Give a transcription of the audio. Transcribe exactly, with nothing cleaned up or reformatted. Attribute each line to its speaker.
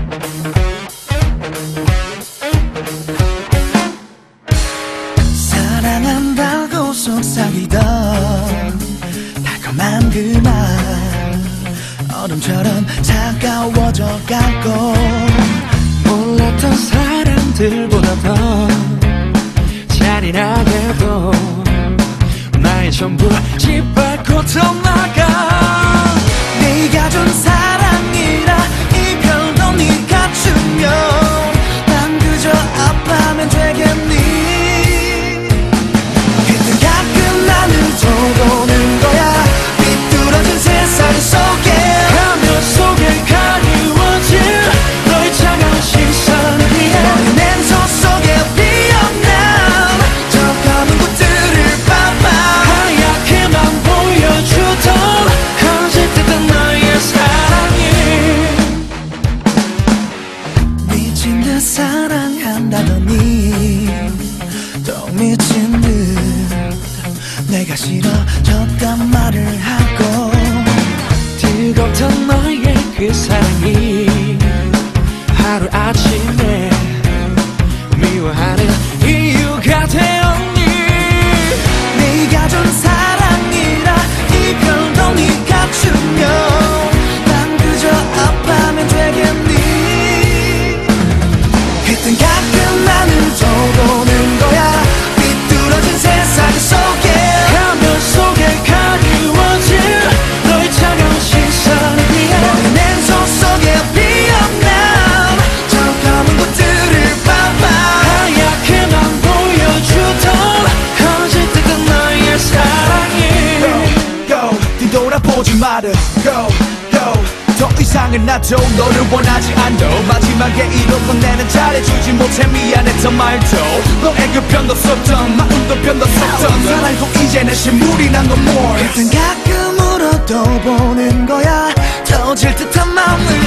Speaker 1: 사랑한다고 속삭이던 달콤한 그 말 얼음처럼 차가워져 가고
Speaker 2: 몰랐던 사람들보다 더 잔인하게도 나의 전부 짓밟고 떠나가.
Speaker 1: 네가 준 사랑이라 이별도 네가 주면 난 그저 아파하면 되겠니. 그때 가끔 나는 돌아오는 거야 삐뚤어진 세상 속에.
Speaker 2: 화면 속에 가리워진 너의 차가운 시선 위에
Speaker 1: 너의 냉소 속에 피어난 저 검은 꽃들을 봐봐.
Speaker 2: 하얗게만 보여주던 거짓됐던 너의 사랑이
Speaker 1: 미친 듯 사랑한다더니 또 미친 듯 내가 싫어졌단 말을 하고.
Speaker 2: 뜨겁던 너의 그 사랑이 하루아침에 미워하는 이유가 되었니.
Speaker 1: 네가 준 사랑이라 이별도 네가 주면 난 그저 아파하면 되겠니. 그땐 가끔 나는 떠도는 거야 삐뚤어진 세상 속에.
Speaker 2: 화면 속에 가리워진 너의 차가운 시선 위에
Speaker 1: 너의 냉소 속에 피어난 저 검은 꽃들을 봐봐.
Speaker 2: 하얗게만 보여주던 거짓됐던 너의 사랑이
Speaker 1: Go, go, 뒤돌아보지 마라 Go, go 더 이상은 나도 너를 원하지 않도 마지막에 이런 건 내는 잘해주지 못해 미안했던 말도 너의 그 편도 썼던 마음도 편도 썼던 널 알고 이제는 신물이 난 no more. 그땐 가끔 울어도 보는 거야 터질 듯한 마음을